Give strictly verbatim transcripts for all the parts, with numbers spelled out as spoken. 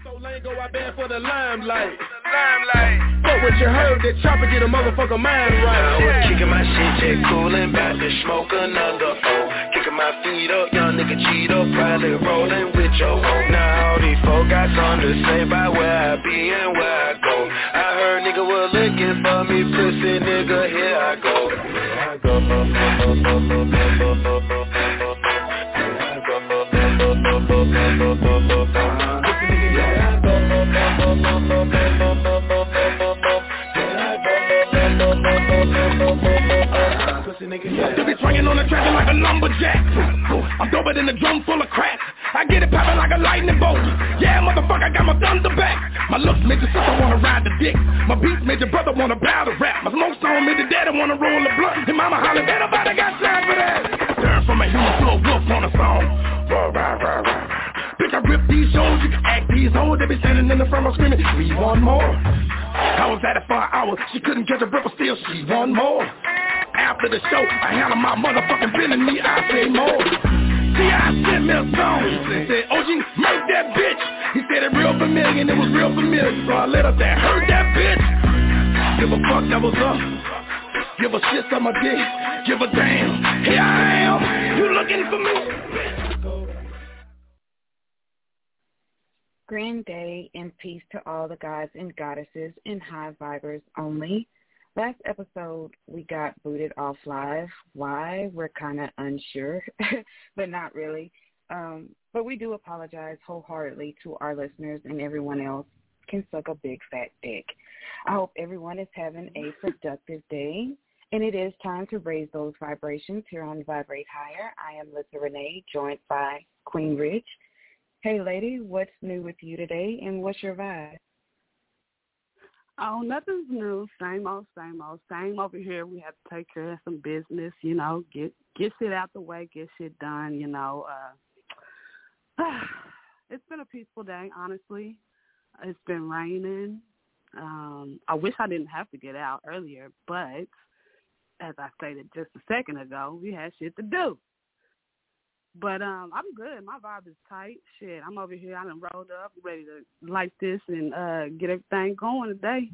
So Lango, I banned for the limelight. Limelight. Fuck what you heard, that chopper get a motherfucker mind right. I was kicking my shit, jet coolin', bout to smoke another O. Kicking my feet up, young nigga Cheeto, probably rollin' with your hoe. Now all these folk got something to say about where I be and where I go. I heard nigga was looking for me, pussy nigga, here I go. Here I go. You be swinging on the track like a lumberjack. I'm doper than a drum full of crack. I get it poppin' like a lightning bolt. Yeah, motherfucker, I got my thunder back. My looks made your sister wanna ride the dick. My beats made your brother wanna bow to rap. My smoke song made your daddy wanna roll a blunt. And mama holler, ain't nobody got time for that. Turn from a human to a wolf on a song. Rah, rah, rah, rah. Bitch, I rip these shows, you can act these hoes. They be standing in the front row screaming, we want more. I was at it for an hour, she couldn't catch a breath, but still she want more. After the show, I handle my motherfucking business, me, I say more. T I sent me a song, he said, O G, murk that bitch. He said it real familiar, and it was real familiar, so I let up that, heard that bitch. Give a fuck, that was up. Give a shit on my dick, give a damn. Here I am, you looking for me? Grand day and peace to all the gods and goddesses and high vibers only. Last episode, we got booted off live. Why? We're kind of unsure, but not really. Um, but we do apologize wholeheartedly to our listeners, and everyone else can suck a big fat dick. I hope everyone is having a productive day, and it is time to raise those vibrations here on Vibrate Higher. I am Lisa Renee, joined by Queen Rich. Hey, lady, what's new with you today, and what's your vibe? Oh, nothing's new. Same old, same old, same over here. We have to take care of some business, you know, get get shit out the way, get shit done, you know. Uh, it's been a peaceful day, honestly. It's been raining. Um, I wish I didn't have to get out earlier, but as I stated just a second ago, we had shit to do. But um, I'm good. My vibe is tight. Shit, I'm over here. I done rolled up, ready to light this and uh, get everything going today.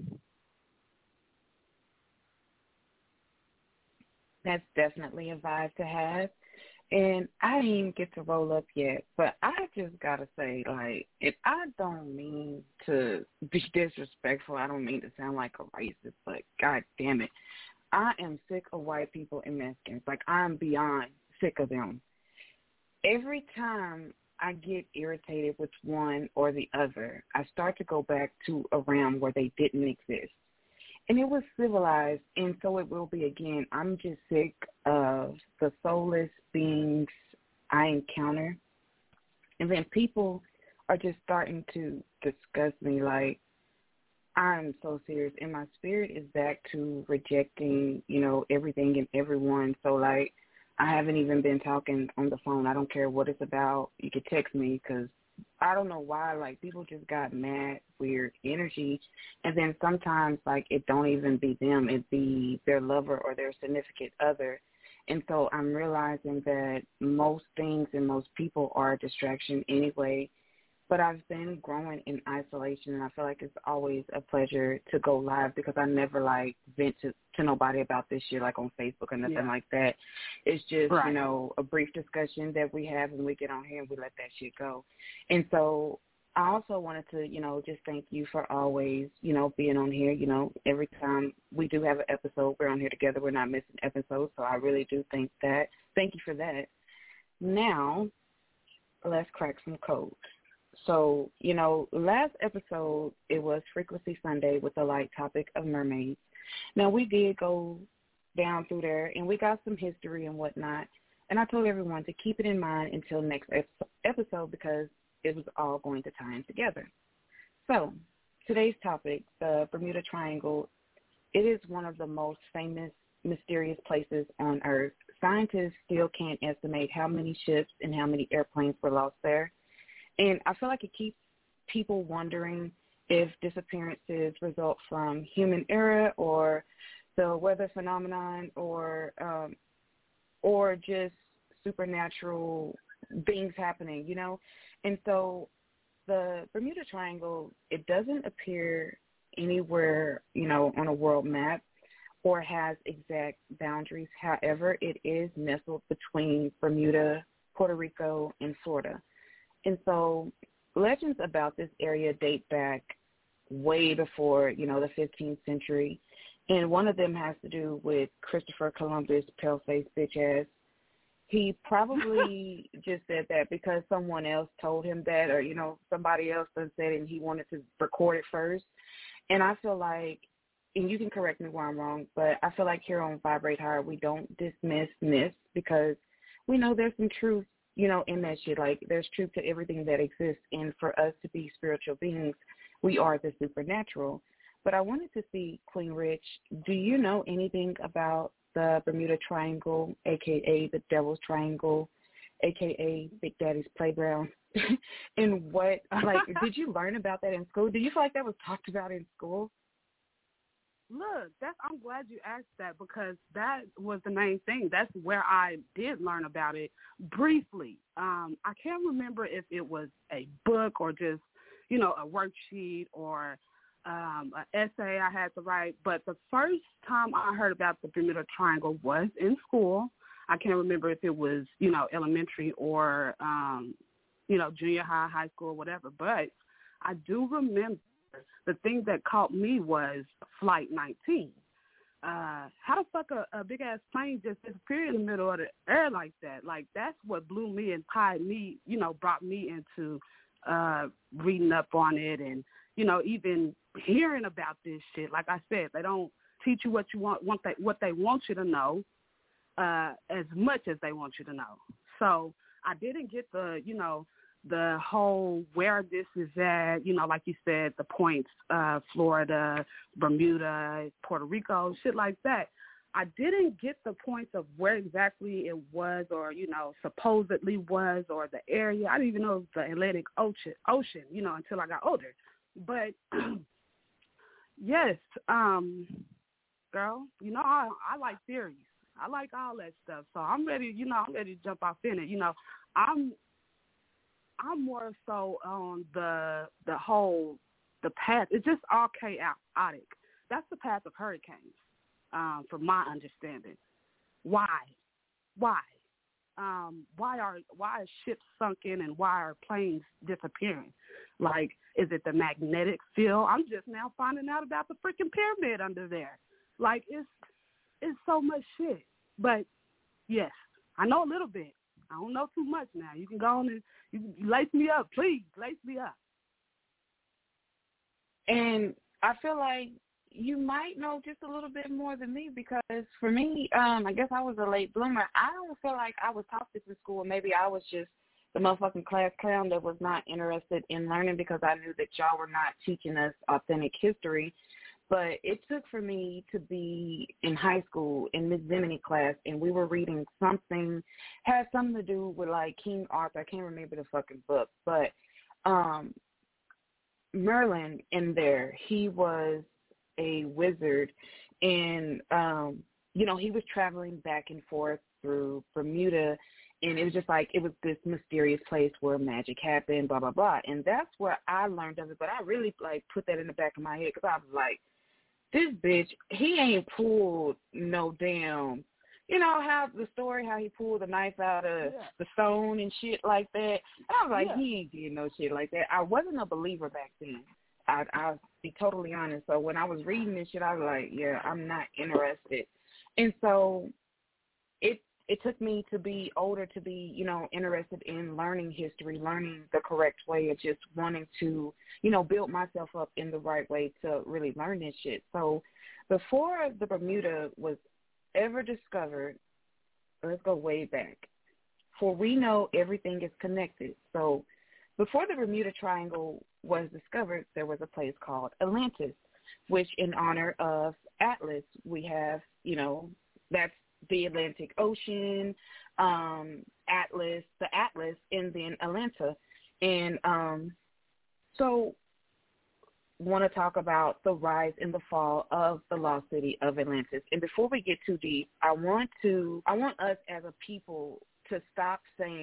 That's definitely a vibe to have. And I didn't even get to roll up yet, but I just got to say, like, if I don't mean to be disrespectful, I don't mean to sound like a racist, but God damn it, I am sick of white people and Mexicans. Like, I'm beyond sick of them. Every time I get irritated with one or the other, I start to go back to a realm where they didn't exist. And it was civilized, and so it will be again. I'm just sick of the soulless beings I encounter. And then people are just starting to disgust me. Like, I'm so serious. And my spirit is back to rejecting, you know, everything and everyone. So, like, I haven't even been talking on the phone. I don't care what it's about. You can text me because I don't know why. Like, people just got mad, weird energy. And then sometimes, like, it don't even be them. It be their lover or their significant other. And so I'm realizing that most things and most people are a distraction anyway. But I've been growing in isolation, and I feel like it's always a pleasure to go live because I never, like, vent to, to nobody about this shit, like, on Facebook or nothing yeah. like that. It's just, right. you know, a brief discussion that we have, and we get on here and we let that shit go. And so I also wanted to, you know, just thank you for always, you know, being on here. You know, every time we do have an episode, we're on here together. We're not missing episodes, so I really do think that. Thank you for that. Now, let's crack some codes. So, you know, last episode, it was Frequency Sunday with the light topic of mermaids. Now, we did go down through there, and we got some history and whatnot, and I told everyone to keep it in mind until next episode because it was all going to tie in together. So, today's topic, the Bermuda Triangle, it is one of the most famous, mysterious places on Earth. Scientists still can't estimate how many ships and how many airplanes were lost there. And I feel like it keeps people wondering if disappearances result from human error or the weather phenomenon or um, or just supernatural things happening, you know. And so the Bermuda Triangle, it doesn't appear anywhere, you know, on a world map or has exact boundaries. However, it is nestled between Bermuda, Puerto Rico, and Florida. And so legends about this area date back way before, you know, the fifteenth century. And one of them has to do with Christopher Columbus, pale-faced bitch ass. He probably just said that because someone else told him that, or, you know, somebody else done said it and he wanted to record it first. And I feel like, and you can correct me where I'm wrong, but I feel like here on Vibrate Hard, we don't dismiss myths because we know there's some truth, you know, in that shit. Like, there's truth to everything that exists. And for us to be spiritual beings, we are the supernatural. But I wanted to see, Queen Rich, do you know anything about the Bermuda Triangle, a k a the Devil's Triangle, a k a Big Daddy's Playground? And what, like, did you learn about that in school? Do you feel like that was talked about in school? Look, that's, I'm glad you asked that because that was the main thing. That's where I did learn about it briefly. Um, I can't remember if it was a book or just, you know, a worksheet or um, an essay I had to write. But the first time I heard about the Bermuda Triangle was in school. I can't remember if it was, you know, elementary or, um, you know, junior high, high school, whatever. But I do remember the thing that caught me was Flight nineteen. Uh, how the fuck a, a big-ass plane just disappeared in the middle of the air like that? Like, that's what blew me and tied me, you know, brought me into uh, reading up on it and, you know, even hearing about this shit. Like I said, they don't teach you what you want, want they, what they want you to know uh, as much as they want you to know. So I didn't get the, you know, the whole where this is at, you know, like you said, the points, uh, Florida, Bermuda, Puerto Rico, shit like that. I didn't get the points of where exactly it was or, you know, supposedly was or the area. I didn't even know it was the Atlantic Ocean, ocean, you know, until I got older. But, yes, um, girl, you know, I, I like theories. I like all that stuff. So I'm ready, you know, I'm ready to jump off in it. You know, I'm, I'm more so on the the whole, the path. It's just all chaotic. That's the path of hurricanes, um, from my understanding. Why? Why? Um, why are why are ships sunken and why are planes disappearing? Like, is it the magnetic field? I'm just now finding out about the freaking pyramid under there. Like, it's it's so much shit. But, yes, I know a little bit. I don't know too much now. You can go on and you can lace me up. Please, lace me up. And I feel like you might know just a little bit more than me because for me, um, I guess I was a late bloomer. I don't feel like I was taught this in school. Maybe I was just the motherfucking class clown that was not interested in learning because I knew that y'all were not teaching us authentic history. But it took for me to be in high school in Miss Zimini class, and we were reading something, had something to do with, like, King Arthur. I can't remember the fucking book. But um, Merlin in there, he was a wizard, and, um, you know, he was traveling back and forth through Bermuda, and it was just like it was this mysterious place where magic happened, blah, blah, blah. And that's where I learned of it. But I really, like, put that in the back of my head because I was like, this bitch, he ain't pulled no damn, you know how the story, how he pulled the knife out of yeah. the stone and shit like that. And I was like, yeah. he ain't did no shit like that. I wasn't a believer back then. I, I'll be totally honest. So when I was reading this shit, I was like, yeah, I'm not interested. And so it it took me to be older to be, you know, interested in learning history, learning the correct way of just wanting to, you know, build myself up in the right way to really learn this shit. So before the Bermuda was ever discovered, let's go way back, for we know everything is connected. So before the Bermuda Triangle was discovered, there was a place called Atlantis, which in honor of Atlas, we have, you know, that's the Atlantic Ocean, um, Atlas, the Atlas, and then Atlanta. And um, so want to talk about the rise and the fall of the lost city of Atlantis. And before we get too deep, I want to, I want us as a people to stop saying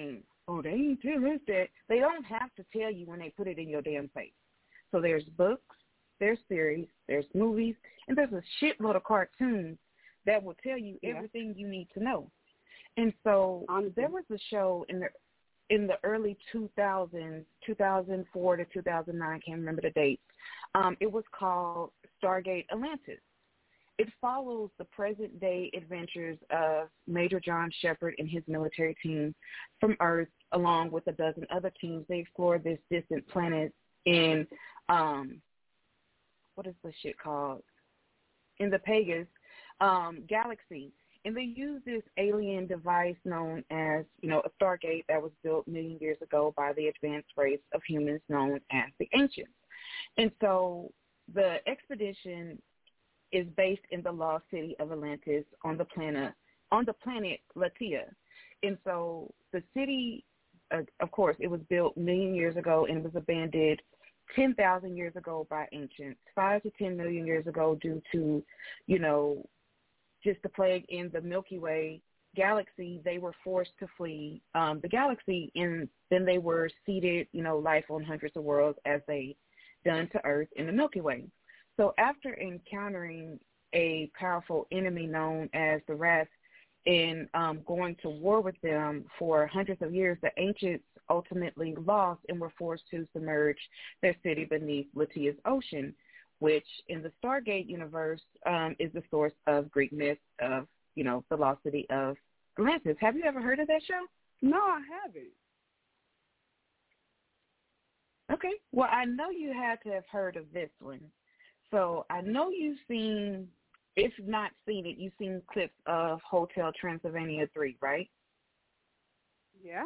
oh, they ain't tell us that. They don't have to tell you when they put it in your damn face. So there's books, there's series, there's movies, and there's a shitload of cartoons that will tell you yeah. everything you need to know. And so Honestly. there was a show in the in the early two thousands, two thousand four to two thousand nine, can't remember the date. Um, it was called Stargate Atlantis. It follows the present-day adventures of Major John Shepard and his military team from Earth, along with a dozen other teams. They explore this distant planet in, um, what is the shit called? In the Pegasus um, galaxy. And they use this alien device known as, you know, a Stargate that was built million years ago by the advanced race of humans known as the Ancients. And so the expedition is based in the lost city of Atlantis on the planet on the planet Latia. And so the city, uh, of course, it was built a million years ago and was abandoned ten thousand years ago by ancients, five to ten million years ago due to, you know, just the plague in the Milky Way galaxy. They were forced to flee um, the galaxy, and then they were seeded, you know, life on hundreds of worlds as they done to Earth in the Milky Way. So after encountering a powerful enemy known as the Wrath and um, going to war with them for hundreds of years, the ancients ultimately lost and were forced to submerge their city beneath Latia's ocean, which in the Stargate universe um, is the source of Greek myth of, you know, the lost city of Atlantis. Have you ever heard of that show? No, I haven't. Okay. Well, I know you had to have heard of this one. So I know you've seen, if not seen it, you've seen clips of Hotel Transylvania three, right? Yeah.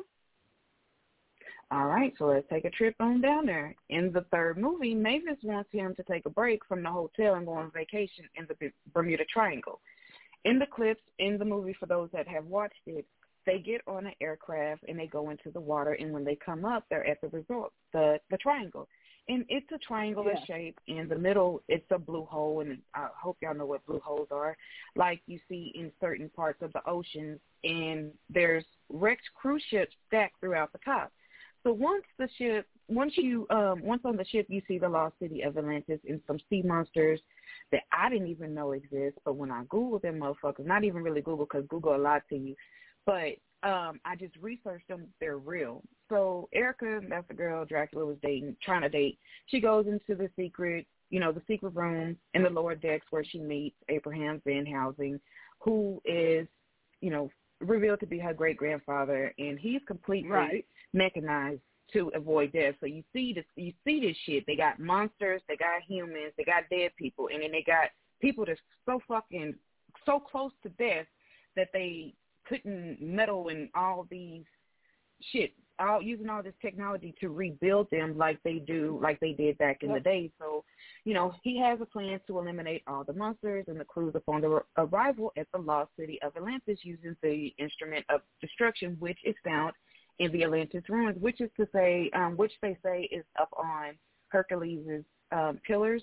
All right, so let's take a trip on down there. In the third movie, Mavis wants him to take a break from the hotel and go on vacation in the Bermuda Triangle. In the clips, in the movie, for those that have watched it, they get on an aircraft and they go into the water, and when they come up, they're at the resort, the, the triangle. And it's a triangular yeah. shape. In the middle, it's a blue hole, and I hope y'all know what blue holes are, like you see in certain parts of the oceans. And there's wrecked cruise ships stacked throughout the top. So once the ship, once you, um, once on the ship, you see the lost city of Atlantis and some sea monsters that I didn't even know exist. But when I Googled them motherfuckers, not even really Google because Google a lot to you, but um, I just researched them. They're real. So Erica, that's the girl Dracula was dating, trying to date. She goes into the secret, you know, the secret room in the lower decks where she meets Abraham Van Helsing, who is, you know, revealed to be her great-grandfather, and he's completely right. mechanized to avoid death. So you see this, you see this shit. They got monsters, they got humans, they got dead people, and then they got people that's so fucking, so close to death that they putting metal in all these shit, all using all this technology to rebuild them like they do, like they did back in yep. the day. So, you know, he has a plan to eliminate all the monsters and the crews upon the arrival at the lost city of Atlantis using the instrument of destruction, which is found in the Atlantis ruins, which is to say, um, which they say is up on Hercules' um, pillars.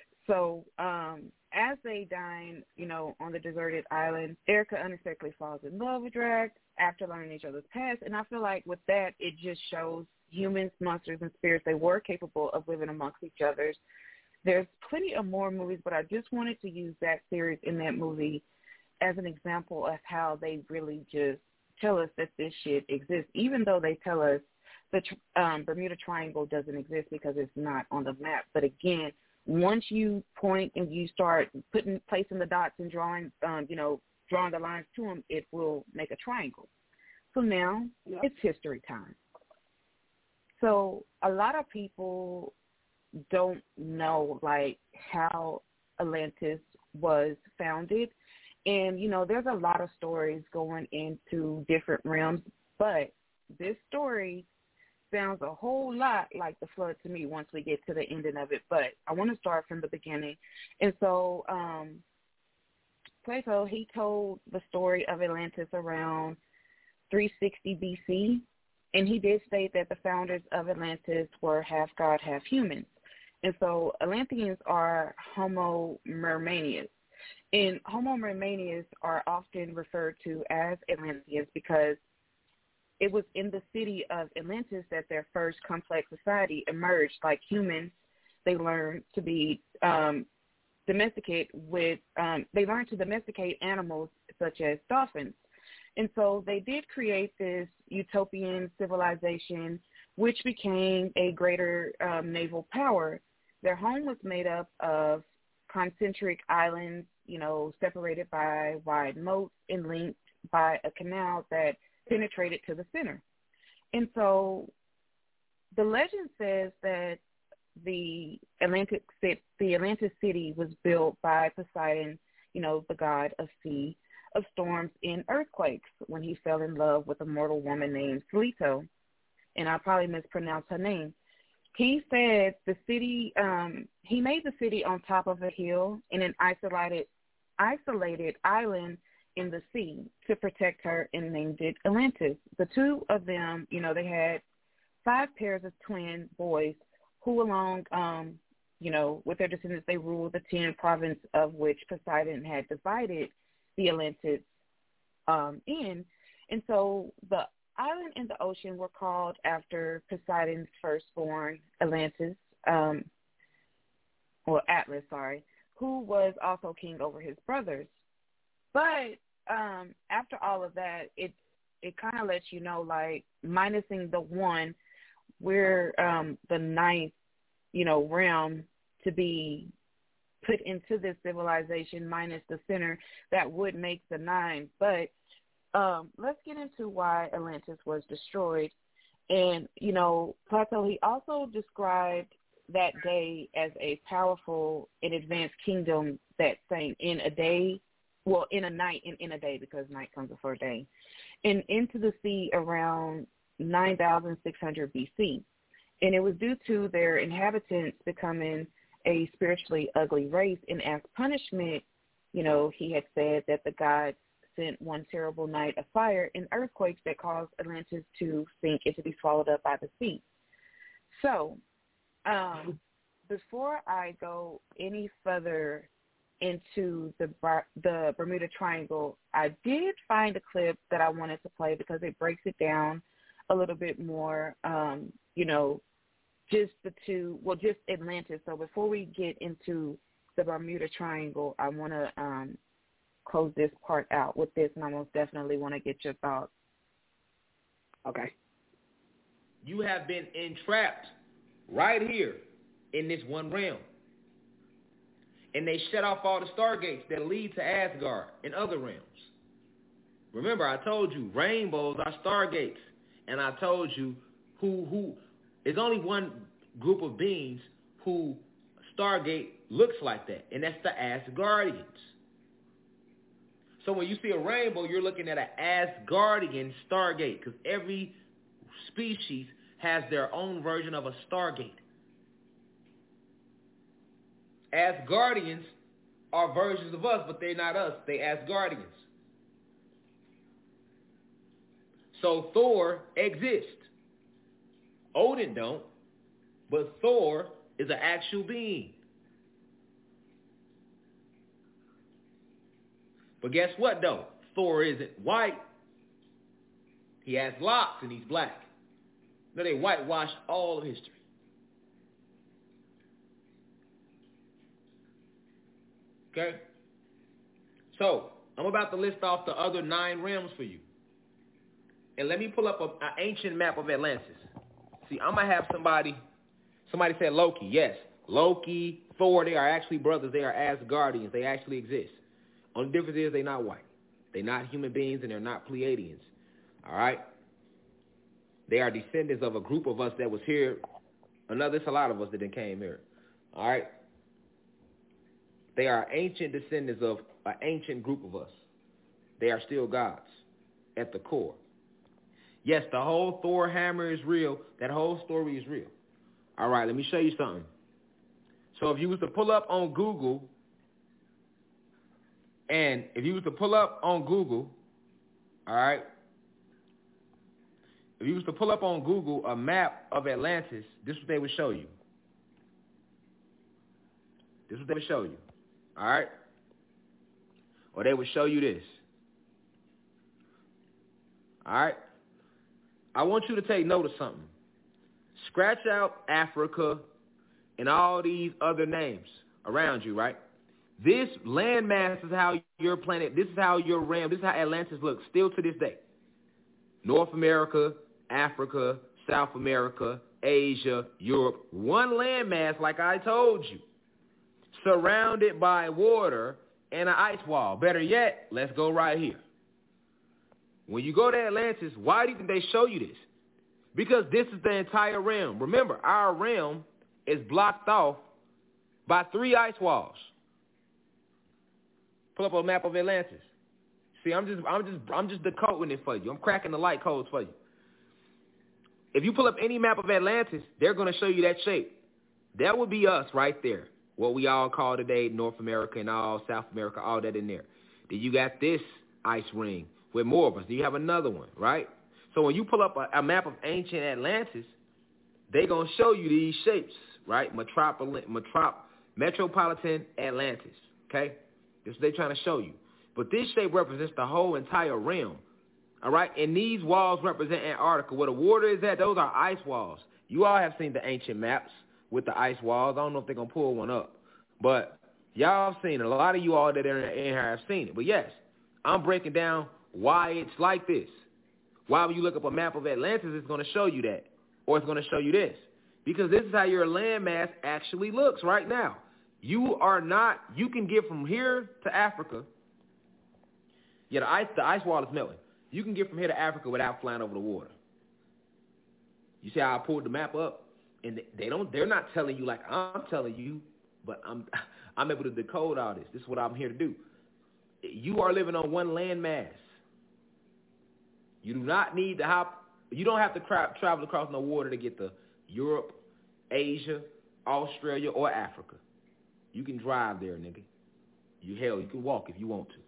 So um, as they dine, you know, on the deserted island, Erica unexpectedly falls in love with Drax after learning each other's past. And I feel like with that, it just shows humans, monsters, and spirits, they were capable of living amongst each other. There's plenty of more movies, but I just wanted to use that series in that movie as an example of how they really just tell us that this shit exists, even though they tell us the um, Bermuda Triangle doesn't exist because it's not on the map. But again, once you point and you start putting, placing the dots and drawing, um, you know, drawing the lines to them, it will make a triangle. So now yep. it's history time. So a lot of people don't know, like, how Atlantis was founded. And, you know, there's a lot of stories going into different realms, but this story sounds a whole lot like the flood to me once we get to the ending of it. But I want to start from the beginning. And so um, Plato, he told the story of Atlantis around three sixty B C, and he did state that the founders of Atlantis were half god, half human. And so Atlanteans are Homo Mermanius. And Homo Mermanius are often referred to as Atlanteans because it was in the city of Atlantis that their first complex society emerged. Like humans, they learned to be um, domesticate with, um, they learned to domesticate animals such as dolphins. And so they did create this utopian civilization, which became a greater um, naval power. Their home was made up of concentric islands, you know, separated by wide moats and linked by a canal that penetrated to the center. And so the legend says that the Atlantic the Atlantis city was built by Poseidon, you know, the god of sea, of storms and earthquakes, when he fell in love with a mortal woman named Selito. And I probably mispronounced her name. He said the city, um, he made the city on top of a hill in an isolated, isolated island in the sea to protect her, and named it Atlantis. The two of them, you know, they had five pairs of twin boys who, along, um, you know, with their descendants, they ruled the ten province of which Poseidon had divided the Atlantis um, in. And so the island and the ocean were called after Poseidon's firstborn, Atlantis, um, or Atlas, sorry, who was also king over his brothers. But um, after all of that, it it kind of lets you know, like, minusing the one, we're um, the ninth, you know, realm to be put into this civilization, minus the center, that would make the nine. But um, let's get into why Atlantis was destroyed. And, you know, Plato, he also described that day as a powerful and advanced kingdom that sang in a day, well, in a night and in a day, because night comes before day, and into the sea around nine thousand six hundred B C. And it was due to their inhabitants becoming a spiritually ugly race. And as punishment, you know, he had said that the gods sent one terrible night of fire and earthquakes that caused Atlantis to sink and to be swallowed up by the sea. So um, before I go any further into the the Bermuda Triangle, I did find a clip that I wanted to play because it breaks it down a little bit more, um, you know, just the two, well, just Atlantis. So before we get into the Bermuda Triangle, I want to um, close this part out with this, and I most definitely want to get your thoughts. Okay. You have been entrapped right here in this one realm. And they shut off all the stargates that lead to Asgard and other realms. Remember, I told you rainbows are stargates. And I told you who who there's only one group of beings who Stargate looks like that, and that's the Asgardians. So when you see a rainbow, you're looking at an Asgardian Stargate, because every species has their own version of a Stargate. Asgardians are versions of us, but they're not us. They Asgardians. So Thor exists. Odin don't, but Thor is an actual being. But guess what, though? Thor isn't white. He has locks and he's black. No, they whitewashed all of history. Okay? So, I'm about to list off the other nine realms for you. And let me pull up an ancient map of Atlantis. See, I'm going to have somebody, somebody said Loki. Yes, Loki, Thor, they are actually brothers. They are Asgardians. They actually exist. Only difference is they're not white. They're not human beings, and they're not Pleiadians. All right? They are descendants of a group of us that was here. Another, it's a lot of us that then came here. All right? They are ancient descendants of an ancient group of us. They are still gods at the core. Yes, the whole Thor hammer is real. That whole story is real. All right, let me show you something. So if you was to pull up on Google, and if you was to pull up on Google, all right, if you was to pull up on Google a map of Atlantis, this is what they would show you. This is what they would show you. All right? Or they would show you this. All right? I want you to take note of something. Scratch out Africa and all these other names around you, right? This landmass is how your planet, this is how your realm, this is how Atlantis looks still to this day. North America, Africa, South America, Asia, Europe, one landmass like I told you, surrounded by water and an ice wall. Better yet, let's go right here. When you go to Atlantis, why do you think they show you this? Because this is the entire realm. Remember, our realm is blocked off by three ice walls. Pull up a map of Atlantis. See, I'm just, I'm just, I'm just decoding it for you. I'm cracking the light codes for you. If you pull up any map of Atlantis, they're going to show you that shape. That would be us right there. What we all call today North America and all South America, all that in there. Then you got this ice ring with more of us. Then you have another one, right? So when you pull up a, a map of ancient Atlantis, they're going to show you these shapes, right? Metropol- metrop- metropolitan Atlantis, okay? This is what they're trying to show you. But this shape represents the whole entire realm, all right? And these walls represent Antarctica. Where the water is at, those are ice walls. You all have seen the ancient maps with the ice walls. I don't know if they're going to pull one up. But y'all have seen it. A lot of you all that are in here have seen it. But, yes, I'm breaking down why it's like this. Why when you look up a map of Atlantis, it's going to show you that. Or it's going to show you this. Because this is how your landmass actually looks right now. You are not, you can get from here to Africa. Yeah, the ice, the ice wall is melting. You can get from here to Africa without flying over the water. You see how I pulled the map up? And they don't, they're not telling you like I'm telling you, but I'm, I'm able to decode all this. This is what I'm here to do. You are living on one landmass. You do not need to hop, you don't have to tra- travel across no water to get to Europe, Asia, Australia, or Africa. You can drive there, nigga. You hell, you can walk if you want to.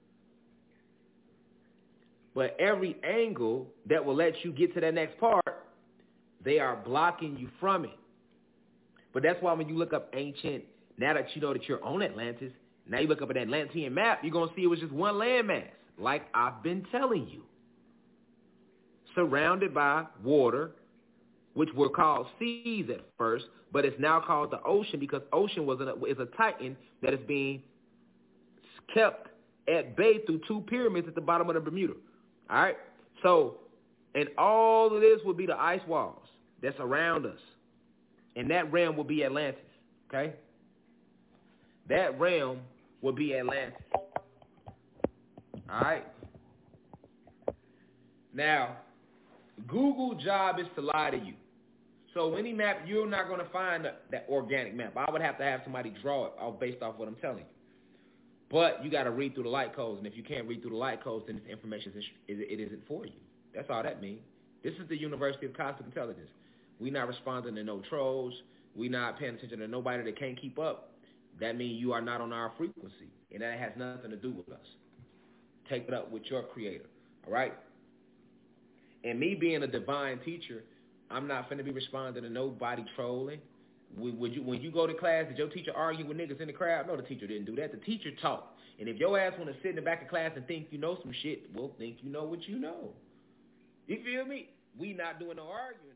But every angle that will let you get to that next part, they are blocking you from it. But that's why when you look up ancient, now that you know that you're on Atlantis, now you look up an Atlantean map, you're going to see it was just one landmass, like I've been telling you. Surrounded by water, which were called seas at first, but it's now called the ocean because ocean was a, is a titan that is being kept at bay through two pyramids at the bottom of the Bermuda. All right? So, and all of this will be the ice walls that's around us. And that realm will be Atlantis, okay? That realm will be Atlantis. All right? Now, Google's job is to lie to you. So any map, you're not going to find that, that organic map. I would have to have somebody draw it all based off what I'm telling you. But you got to read through the light codes, and if you can't read through the light codes, then this information is, it isn't for you. That's all that means. This is the University of Cosmic Intelligence. We're not responding to no trolls. We're not paying attention to nobody that can't keep up. That means you are not on our frequency, and that has nothing to do with us. Take it up with your creator, all right? And me being a divine teacher, I'm not finna be responding to nobody trolling. Would you, when you go to class, did your teacher argue with niggas in the crowd? No, the teacher didn't do that. The teacher taught. And if your ass want to sit in the back of class and think you know some shit, well, think you know what you know. You feel me? We not doing no arguing.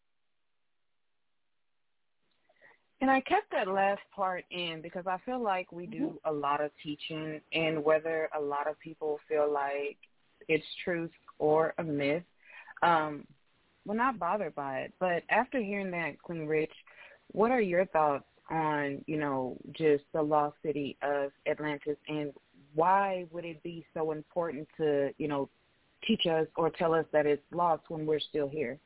And I kept that last part in because I feel like we do a lot of teaching, and whether a lot of people feel like it's truth or a myth, um, we're not bothered by it. But after hearing that, Queen Rich, what are your thoughts on, you know, just the lost city of Atlantis, and why would it be so important to, you know, teach us or tell us that it's lost when we're still here?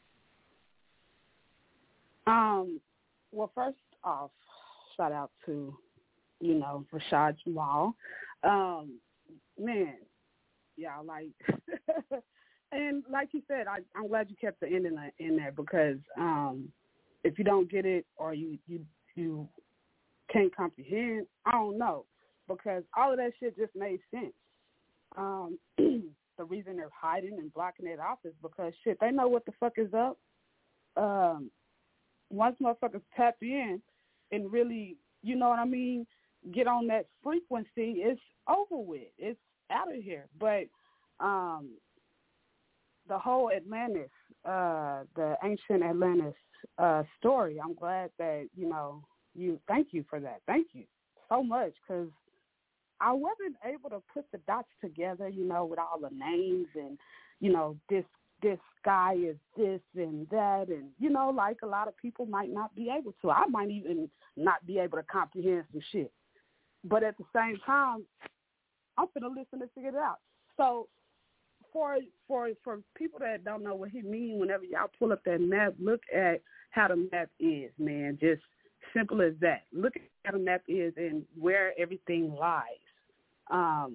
Um, well, first off, shout out to, you know, Rashad Jamal. Um, man, yeah, like, and like you said, I, I'm glad you kept the end in, the, in there because um, if you don't get it or you, you you can't comprehend, I don't know, because all of that shit just made sense. Um, the reason they're hiding and blocking it off is because, shit, they know what the fuck is up. Um, once motherfuckers tap in and really, you know what I mean, get on that frequency, it's over with. It's out of here. But um, the whole Atlantis, uh, the ancient Atlantis uh, story. I'm glad that, you know, you, thank you for that. Thank you so much, because I wasn't able to put the dots together, you know, with all the names and, you know, this this guy is this and that, and, you know, like a lot of people might not be able to. I might even not be able to comprehend some shit. But at the same time, I'm going to listen to figure it out. So for for for people that don't know what he mean, whenever y'all pull up that map, look at how the map is, man. Just simple as that. Look at how the map is and where everything lies. Um,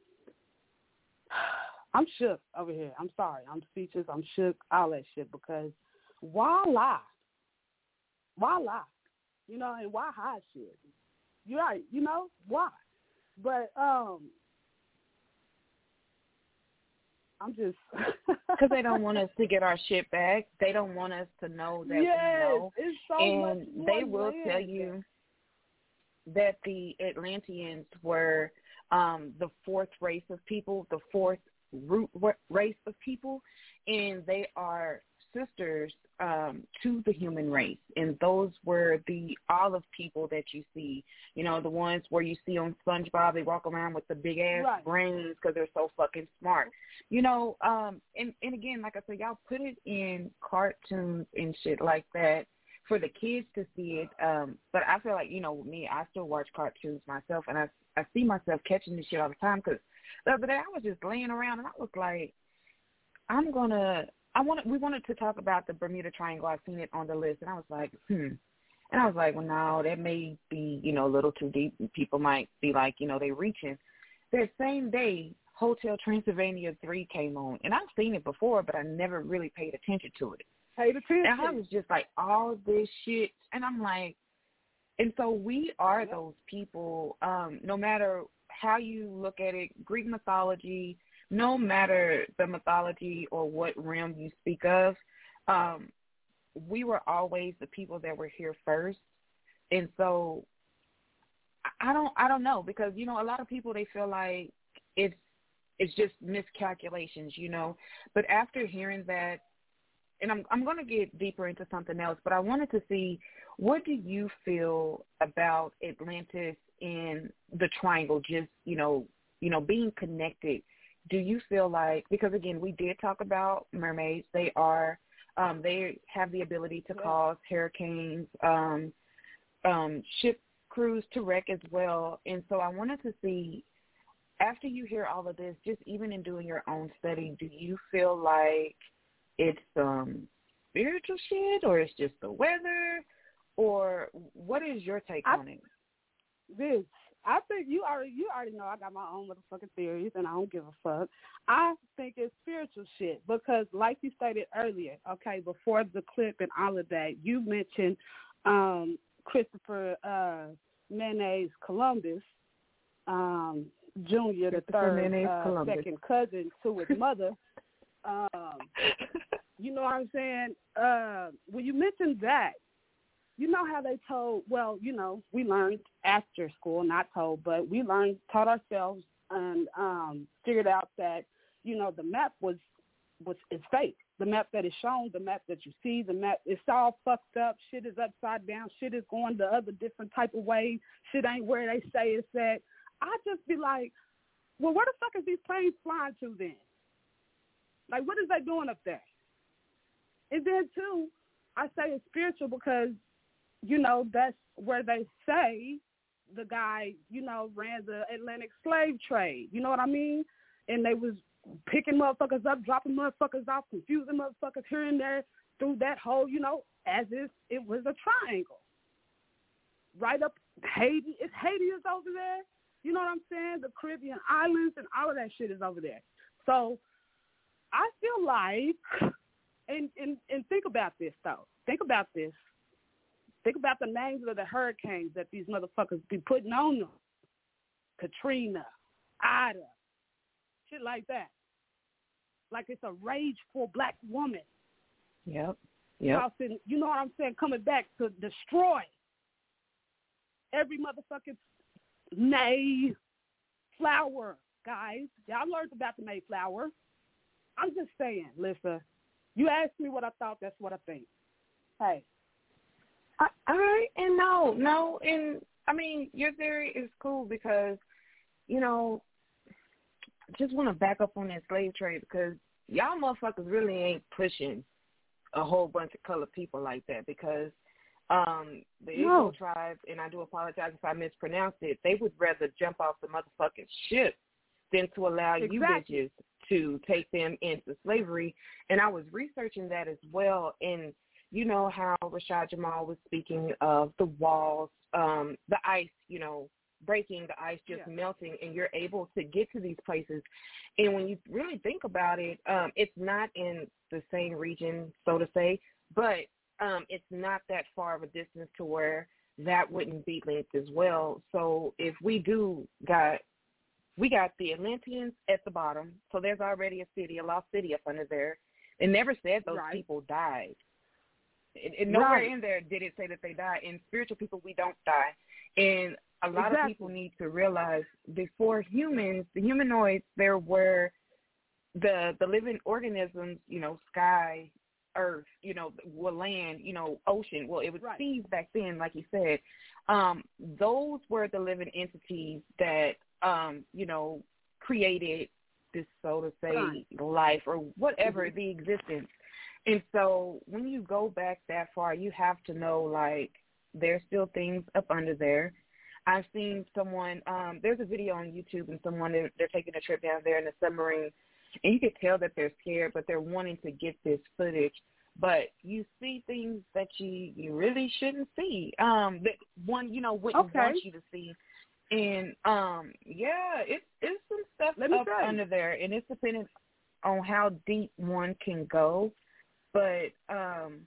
I'm shook over here. I'm sorry. I'm speechless. I'm shook, all that shit, because why lie? Why lie? You know, and why hide shit? You're right. You know, why? But um, I'm just... Because they don't want us to get our shit back. They don't want us to know that yes, we know. It's so and much they more will land. tell you that the Atlanteans were um, the fourth race of people, the fourth root race of people, and they are sisters um, to the human race. And those were the olive people that you see, you know, the ones where you see on SpongeBob, they walk around with the big ass right. brains because they're so fucking smart, you know. Um, and, and again, like I said, y'all put it in cartoons and shit like that for the kids to see it. Um, but I feel like, you know, me, I still watch cartoons myself, and I, I see myself catching this shit all the time, because the other day I was just laying around and I was like, I'm going to, I wanted, we wanted to talk about the Bermuda Triangle. I've seen it on the list, and I was like, hmm. And I was like, well, no, that may be, you know, a little too deep. People might be like, you know, they reaching. That same day, Hotel Transylvania three came on, and I've seen it before, but I never really paid attention to it. Paid attention. And I was just like, all this shit, and I'm like, and so we are yep. those people, um, no matter how you look at it, Greek mythology, no matter the mythology or what realm you speak of, um, we were always the people that were here first. And so I don't I don't know, because, you know, a lot of people, they feel like it's it's just miscalculations, you know. But after hearing that, and I'm I'm going to get deeper into something else, but I wanted to see, what do you feel about Atlantis and the triangle, just, you know, you know, being connected? Do you feel like, because again, we did talk about mermaids, they are, um, they have the ability to yeah. cause hurricanes, um, um, ship crews to wreck as well. And so I wanted to see, after you hear all of this, just even in doing your own study, do you feel like it's um, spiritual shit, or it's just the weather, or what is your take I, on it? This, I think you already you already know I got my own motherfucking theories, and I don't give a fuck. I think it's spiritual shit because, like you stated earlier, okay, before the clip and all of that, you mentioned um, Christopher uh, Mayonnaise Columbus um, Junior, the third uh, second cousin to his mother. um, you know what I'm saying? Uh, when you mentioned that, you know how they told, well, you know, we learned after school, not told, but we learned, taught ourselves and um, figured out that, you know, the map was, was is fake. The map that is shown, the map that you see, the map, it's all fucked up. Shit is upside down. Shit is going the other different type of way. Shit ain't where they say it's at. I just be like, well, where the fuck is these planes flying to then? Like, what is they doing up there? And then, too, I say it's spiritual because, you know, that's where they say the guy, you know, ran the Atlantic slave trade. You know what I mean? And they was picking motherfuckers up, dropping motherfuckers off, confusing motherfuckers here and there through that whole, you know, as if it was a triangle. Right up Haiti. It's Haiti is over there. You know what I'm saying? The Caribbean islands and all of that shit is over there. So I feel like, and, and, and think about this, though. Think about this. Think about the names of the hurricanes that these motherfuckers be putting on them. Katrina, Ida, shit like that. Like it's a rageful black woman. Yep. Yep. Crossing, you know what I'm saying? Coming back to destroy every motherfucking Mayflower, guys. Y'all learned about the Mayflower. I'm just saying, Lissa, You asked me what I thought. That's what I think. Hey. I, all right, and no, no, and I mean, your theory is cool because, you know, I just want to back up on that slave trade because y'all motherfuckers really ain't pushing a whole bunch of colored people like that because um, the no. Igbo tribe, and I do apologize if I mispronounced it, they would rather jump off the motherfucking ship than to allow exactly. you bitches to take them into slavery. And I was researching that as well, and you know how Rashad Jamal was speaking of the walls, um, the ice, you know, breaking, the ice just yeah. melting, and you're able to get to these places. And when you really think about it, um, it's not in the same region, so to say, but um, it's not that far of a distance to where that wouldn't be linked as well. So if we do got, we got the Atlanteans at the bottom, so there's already a city, a lost city up under there. It never said those right. people died. It, it, nowhere right. in there did it say that they died. In spiritual people, we don't die. And a lot exactly. of people need to realize before humans, the humanoids, there were the the living organisms, you know, sky, earth, you know, well, land, you know, ocean. Well, it was right. seas back then, like you said. Um, those were the living entities that, um, you know, created this, so to say, right. life or whatever, mm-hmm. the existence. And so when you go back that far, you have to know, like, there's still things up under there. I've seen someone, um, there's a video on YouTube and someone, they're, they're taking a trip down there in a submarine, and you can tell that they're scared, but they're wanting to get this footage. But you see things that you, you really shouldn't see, um, that one, you know, wouldn't okay. want you to see. And, um, yeah, it, it's some stuff Let me up say. under there, and it's dependent on how deep one can go. But um,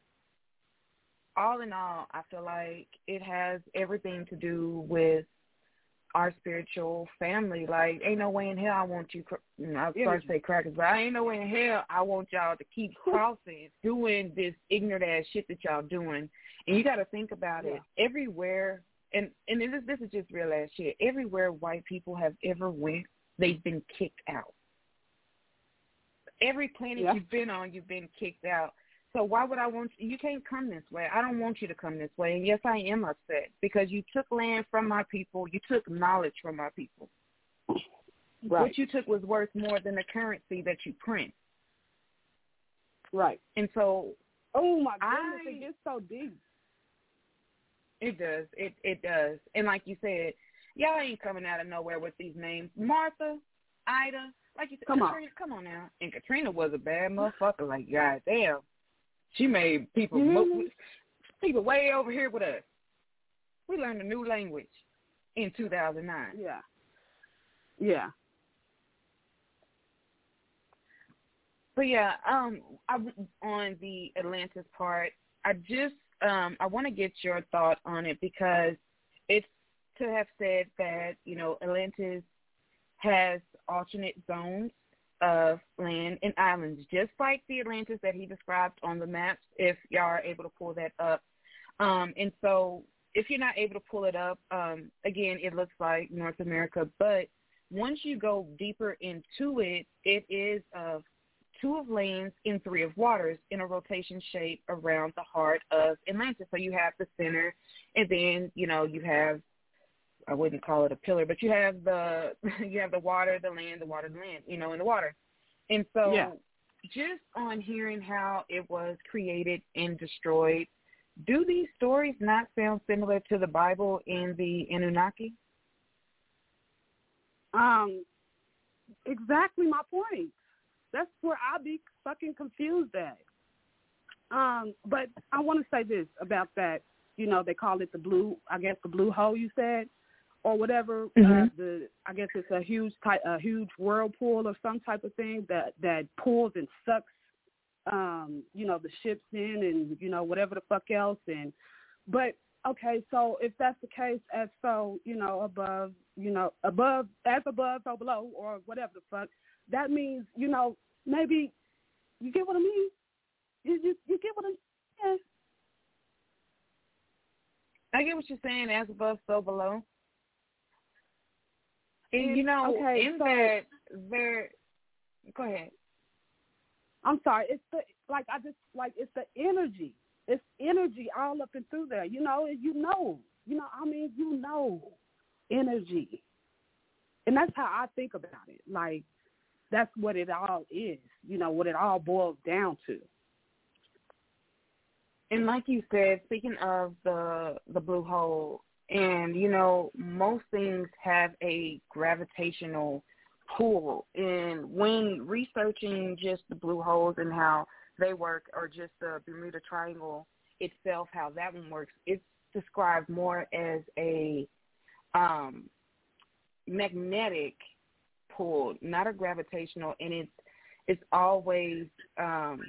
all in all, I feel like it has everything to do with our spiritual family. Like, ain't no way in hell I want you, you know, I was sorry to say crackers, but I ain't no way in hell I want y'all to keep crossing, doing this ignorant ass shit that y'all doing. And you got to think about yeah. it. Everywhere, and, and this, this is just real ass shit, everywhere white people have ever went, they've been kicked out. Every planet yeah. you've been on, you've been kicked out. So why would I want you? You can't come this way. I don't want you to come this way. And yes, I am upset because you took land from my people. You took knowledge from my people. Right. What you took was worth more than the currency that you print. Right. And so, oh my goodness, I, it gets so deep. It does. It it does. And like you said, y'all ain't coming out of nowhere with these names. Martha, Ida, like you said, come Katrina, on. come on now. And Katrina was a bad motherfucker. Like, goddamn. She made people mm-hmm. mo- people way over here with us. We learned a new language in two thousand nine. Yeah. Yeah. But yeah, um, I, on the Atlantis part, I just um, I want to get your thought on it because it's to have said that, you know, Atlantis has alternate zones of land and islands, just like the Atlantis that he described on the maps, if y'all are able to pull that up. Um, and so if you're not able to pull it up, um, again, it looks like North America. But once you go deeper into it, it is of two of lands and three of waters in a rotation shape around the heart of Atlantis. So you have the center, and then, you know, you have, I wouldn't call it a pillar, but you have the you have the water, the land, the water, the land, you know, in the water. And so yeah. just on hearing how it was created and destroyed, do these stories not sound similar to the Bible and the Anunnaki? Um, exactly my point. That's where I be fucking confused at. Um, but I want to say this about that. You know, they call it the blue, I guess the blue hole you said, or whatever. Mm-hmm. Uh, the I guess it's a huge type, a huge whirlpool or some type of thing that that pulls and sucks, um, you know, the ships in and you know whatever the fuck else. And but okay, so if that's the case, as so you know above, you know above as above so below or whatever the fuck, that means you know maybe you get what I mean. You you, you get what I'm saying. I get what you're saying, as above, so below. And, And, you know, okay, in so, that, there, go ahead. I'm sorry. It's the, like I just like it's the energy. It's energy all up and through there. You know, you know, you know. I mean, you know, energy, and that's how I think about it. Like that's what it all is. You know, what it all boils down to. And like you said, speaking of the the blue hole, and you know, most things have a gravitational pull. And when researching just the blue holes and how they work, or just the Bermuda Triangle itself, how that one works, it's described more as a um, magnetic pull, not a gravitational, and it's it's always um,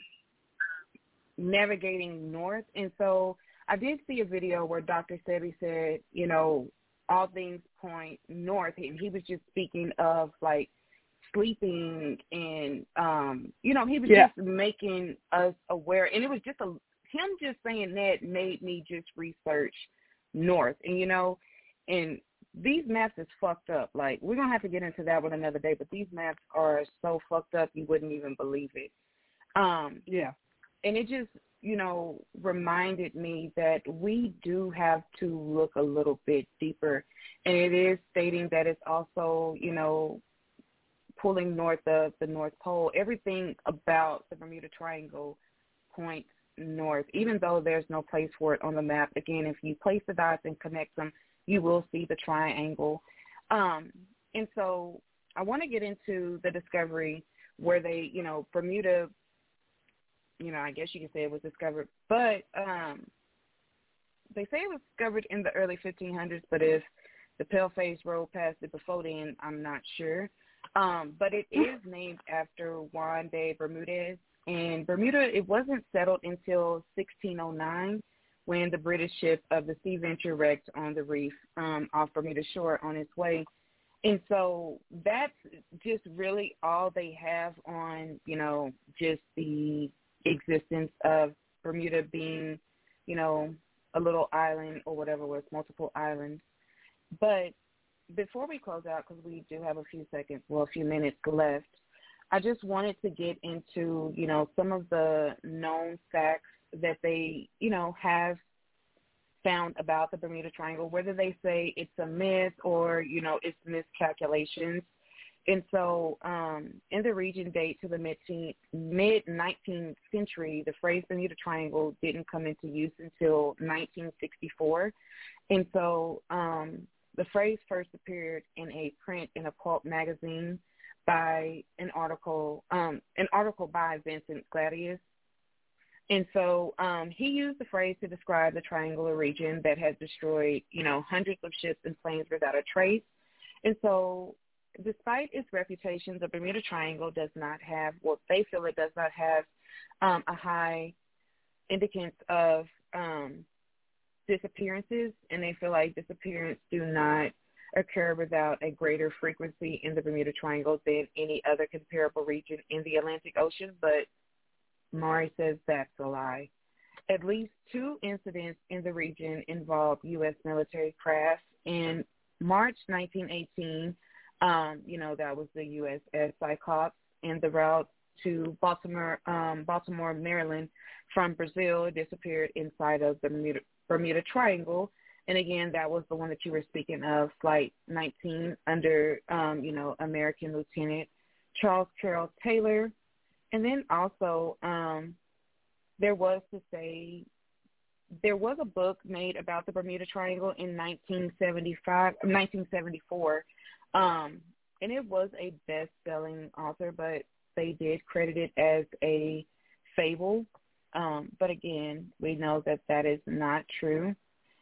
navigating north. And so I did see a video where Doctor Sebi said, you know, all things point north, and he was just speaking of like sleeping and, um, you know, he was yeah. just making us aware. And it was just a, him just saying that made me just research north. And, you know, and these maps is fucked up. Like, we're going to have to get into that one another day, but these maps are so fucked up you wouldn't even believe it. Um, yeah. And it just, you know, reminded me that we do have to look a little bit deeper. And it is stating that it's also, you know, pulling north of the North Pole. Everything about the Bermuda Triangle points north, even though there's no place for it on the map. Again, if you place the dots and connect them, you will see the triangle. Um, and so I want to get into the discovery where they, you know, Bermuda, you know, I guess you could say it was discovered, but um, they say it was discovered in the early fifteen hundreds, but if the Paleface rode past it before then, I'm not sure. Um, but it is named after Juan de Bermudez, and Bermuda, it wasn't settled until sixteen oh nine when the British ship of the Sea Venture wrecked on the reef um, off Bermuda shore on its way. And so that's just really all they have on, you know, just the existence of Bermuda being, you know, a little island or whatever with multiple islands. But before we close out, because we do have a few seconds, well, a few minutes left, I just wanted to get into, you know, some of the known facts that they, you know, have found about the Bermuda Triangle, whether they say it's a myth or, you know, it's miscalculations. And so um, in the region date to the mid-nineteenth century, the phrase Bermuda Triangle didn't come into use until nineteen sixty-four. And so um, the phrase first appeared in a print in a pulp magazine by an article, um, an article by Vincent Gladius. And so um, he used the phrase to describe the triangular region that has destroyed, you know, hundreds of ships and planes without a trace. And so despite its reputation, the Bermuda Triangle does not have, well, they feel it does not have um, a high indicance of um, disappearances, and they feel like disappearances do not occur without a greater frequency in the Bermuda Triangle than any other comparable region in the Atlantic Ocean. But Maury says that's a lie. At least two incidents in the region involved U S military craft. In March nineteen eighteen, um, you know, that was the U S S Cyclops, and the route to Baltimore, um, Baltimore, Maryland from Brazil disappeared inside of the Bermuda, Bermuda Triangle. And again, that was the one that you were speaking of, Flight nineteen, under, um, you know, American Lieutenant Charles Carroll Taylor. And then also um, there was to say, there was a book made about the Bermuda Triangle in nineteen seventy-five, nineteen seventy-four, um, and it was a best-selling author, but they did credit it as a fable. Um, but again, we know that that is not true.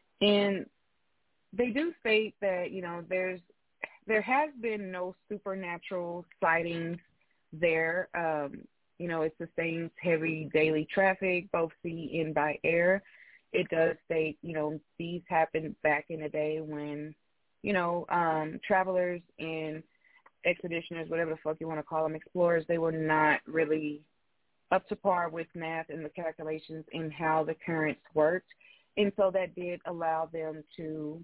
And they do state that, you know, there's there has been no supernatural sightings there. Um, you know, it sustains heavy daily traffic, both sea and by air. It does state, you know, these happened back in the day when, you know, um, travelers and expeditioners, whatever the fuck you want to call them, explorers, they were not really up to par with math and the calculations and how the currents worked. And so that did allow them to,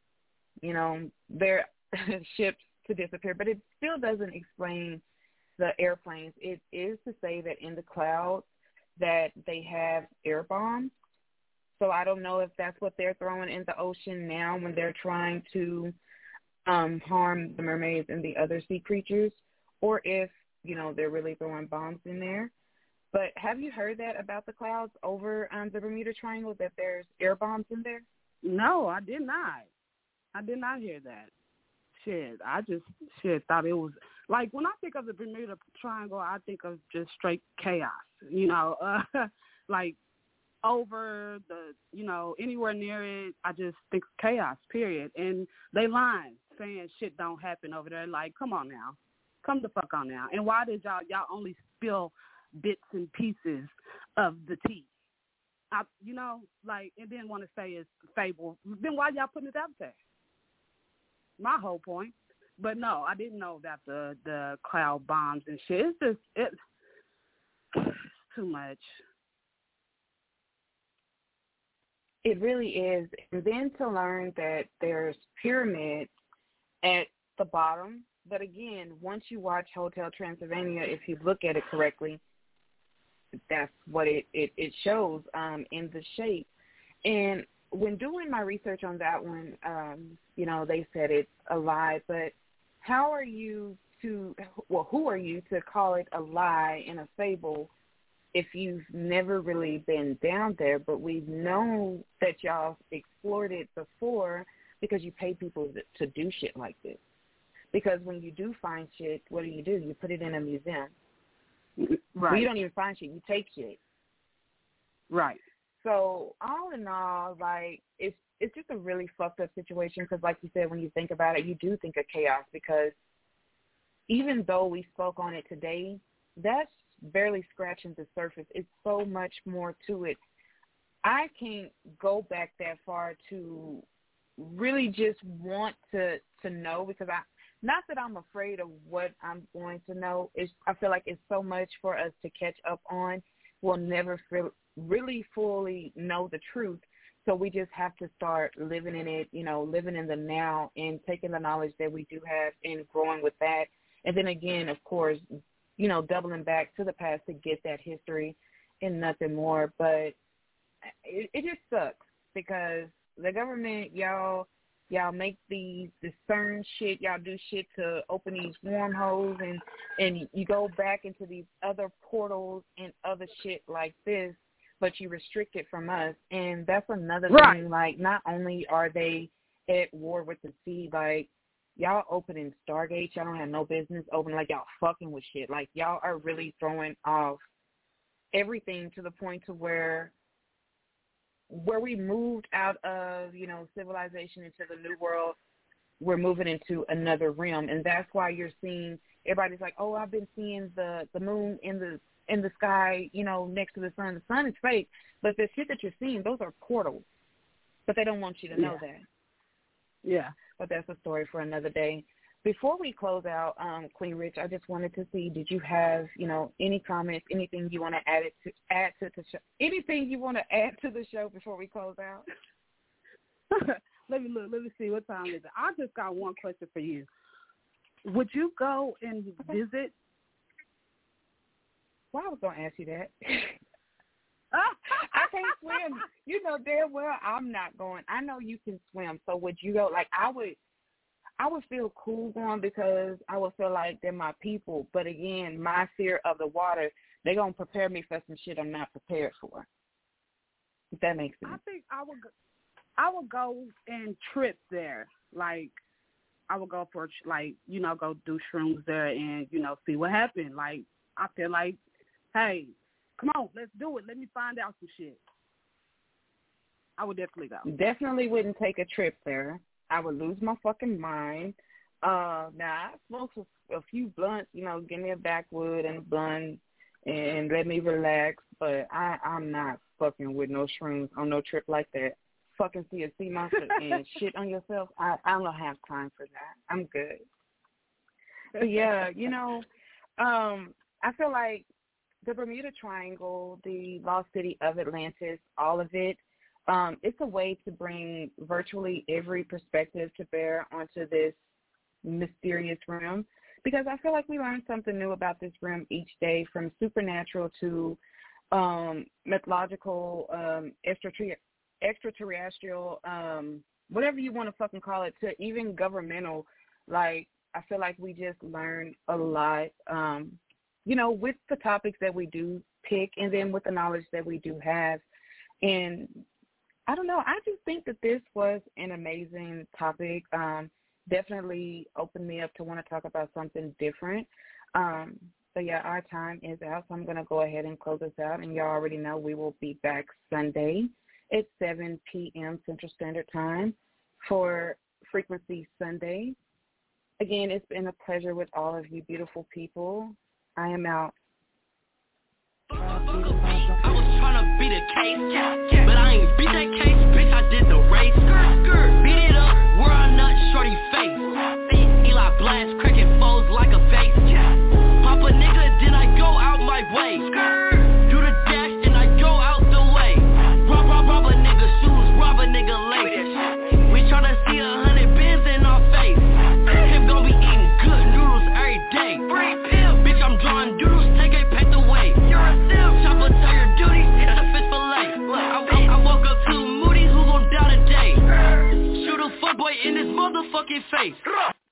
you know, their ships to disappear. But it still doesn't explain the airplanes. It is to say that in the clouds, that they have air bombs. So I don't know if that's what they're throwing in the ocean now when they're trying to um, harm the mermaids and the other sea creatures, or if, you know, they're really throwing bombs in there. But have you heard that about the clouds over um, the Bermuda Triangle, that there's air bombs in there? No, I did not. I did not hear that. Shit, I just shit thought it was like when I think of the Bermuda Triangle, I think of just straight chaos. You know, uh, like over the, you know, anywhere near it, I just think chaos. Period. And they lying, saying shit don't happen over there. Like, come on now, come the fuck on now. And why did y'all y'all only spill bits and pieces of the tea? I, you know, like, and then want to say it's fable. Then why y'all putting it out there? My whole point. But no, I didn't know about the, the cloud bombs and shit. It's just, it's, it's too much. It really is. And then to learn that there's pyramids at the bottom. But again, once you watch Hotel Transylvania, if you look at it correctly, that's what it, it, it shows um, in the shape. And when doing my research on that one, um, you know, they said it's a lie, but how are you to, well, who are you to call it a lie and a fable if you've never really been down there? But we know that y'all explored it before because you pay people to do shit like this. Because when you do find shit, what do you do? You put it in a museum. Right. Well, you don't even find shit. You take shit. Right. So all in all, like, it's it's just a really fucked up situation because, like you said, when you think about it, you do think of chaos because even though we spoke on it today, that's barely scratching the surface. It's so much more to it. I can't go back that far to really just want to, to know because I, not that I'm afraid of what I'm going to know. It's, I feel like it's so much for us to catch up on. We'll never feel, really fully know the truth. So we just have to start living in it, you know, living in the now and taking the knowledge that we do have and growing with that. And then again, of course, you know, doubling back to the past to get that history and nothing more. But it, it just sucks because the government, y'all, y'all make these discern shit. Y'all do shit to open these wormholes and, and you go back into these other portals and other shit like this, but you restrict it from us. And that's another right. thing. Like, not only are they at war with the sea, like, y'all opening Stargate, y'all don't have no business opening, like, y'all fucking with shit. Like, y'all are really throwing off everything to the point to where where we moved out of, you know, civilization into the new world, we're moving into another realm. And that's why you're seeing, everybody's like, oh, I've been seeing the, the moon in the in the sky, you know, next to the sun. The sun is fake, but the shit that you're seeing, those are portals. But they don't want you to know yeah. that. Yeah. But that's a story for another day. Before we close out, um, Queen Rich, I just wanted to see, did you have, you know, any comments, anything you want to add it to add to the show, anything you want to add to the show before we close out? let me look. Let me see. What time is it? I just got one question for you. Would you go and visit? Well, I was going to ask you that. I can't swim. You know damn well I'm not going. I know you can swim. So would you go? Like, I would. I would feel cool going because I would feel like they're my people. But again, my fear of the water, they're going to prepare me for some shit I'm not prepared for. If that makes sense. I think I would go, I would go and trip there. Like, I would go for, like, you know, go do shrooms there and, you know, see what happened. Like, I feel like, hey, come on, let's do it. Let me find out some shit. I would definitely go. Definitely wouldn't take a trip there. I would lose my fucking mind. Uh, now, I smoke a, a few blunts, you know, give me a backwood and a blunt and let me relax, but I, I'm not fucking with no shrooms on no trip like that. Fucking see a sea monster and shit on yourself, I, I don't have time for that. I'm good. But, yeah, you know, um, I feel like the Bermuda Triangle, the lost city of Atlantis, all of it, Um, it's a way to bring virtually every perspective to bear onto this mysterious realm because I feel like we learn something new about this realm each day, from supernatural to um, mythological, um, extraterri- extraterrestrial, um, whatever you want to fucking call it, to even governmental. Like, I feel like we just learn a lot, um, you know, with the topics that we do pick and then with the knowledge that we do have. And I don't know, I just think that this was an amazing topic. Um, definitely opened me up to want to talk about something different. Um, so, yeah, our time is out, so I'm going to go ahead and close this out. And y'all already know we will be back Sunday at seven p.m. Central Standard Time for Frequency Sunday. Again, it's been a pleasure with all of you beautiful people. I am out. I was tryna beat a case, but I ain't beat that case, bitch, I did the race. Beat it up, where I nut shorty face. Eli blast, cracking foes like a vase. Pop a nigga, then I go out my way. Do the dash, then I go out the way. Rob, rob, rob a nigga shoes, rob a nigga lace. We tryna see a hundred bins in our face. Him gon' be eating good noodles every day. Bitch, I'm drawing doodles, take a pack away. You're a sim. Chopper, tell your duties, it's a fish fillet. I, I, I woke up to Moody, who gon' die today? Shoot a fuckboy in his motherfucking face.